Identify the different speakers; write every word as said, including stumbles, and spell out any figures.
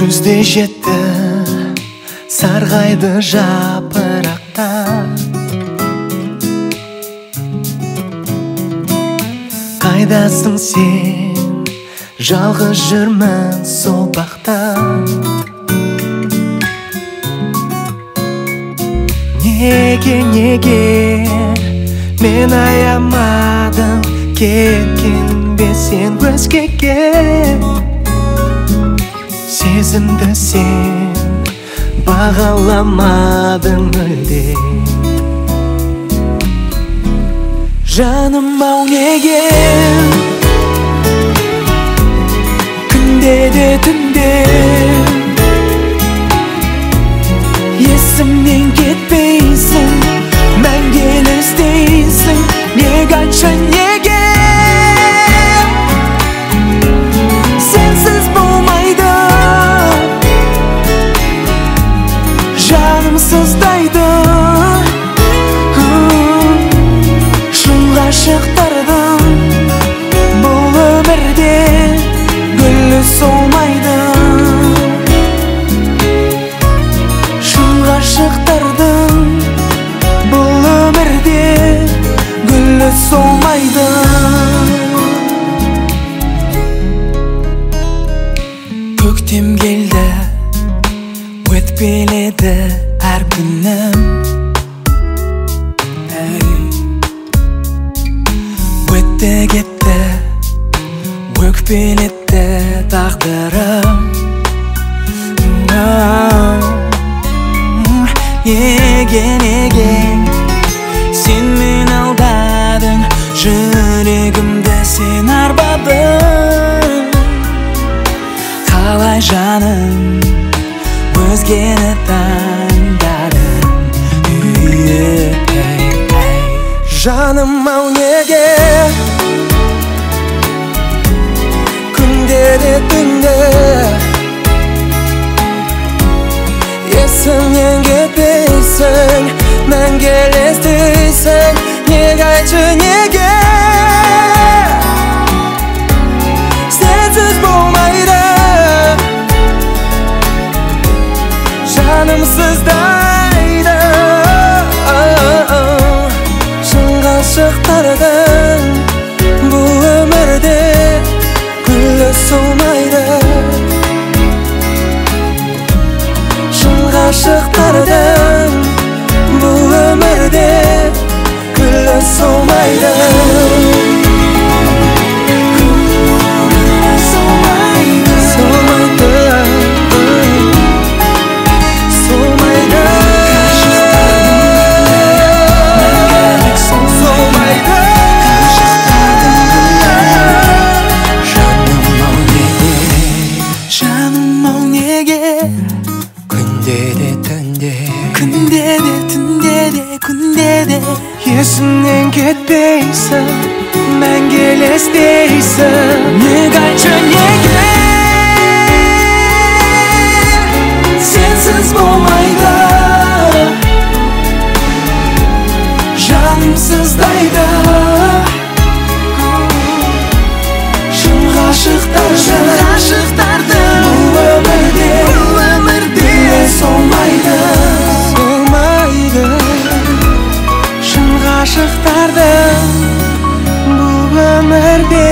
Speaker 1: Күзде жетті сарғайды жапырақтар, қайдасың сен, жалғыз жүрмін сол бақта. Неге, неге мен аямадың, кеткен бе сен өзгеге? Сезімді сен бағаламадың мүлде. Жаным ау неге күнде де түнде есімнен кетпейсің, мәңгілік іздейсің? Неге айтшы неге? Сенсіз болмайды, жаным сыздайды. Шын ғашықтардың бұл өмірде гүлі солмайды. Шын ғашықтардың бұл өмірде гүлі солмайды. Көктем келді, өтпеледі әр күнім. Өтті кетті, өкпелетті тағдырым. Неге, неге сен мен алдадың, жүрегімді сен арбадың? Қалай жаным өзгені таңдадың? Жаным ау неге күнде де түнде есімнен кетпейсің, мәңгілік іздейсің? Неге айтшы неге? Сенсіз болмайды, жаным сыздайды. Шын ғашықтардың бұл өмірде гүлі солмайды. Шын ғашықтардың бұл өмірде гүлі солмайды. Есімнен кетпейсің, мәңгілік іздейсің? Неге айтшы неге? Сенсіз болмайды, жаным сыздайды. Шын ғашықтардың бұл өмірде гүлі солмайды. Ғашықтардың бұл өмірде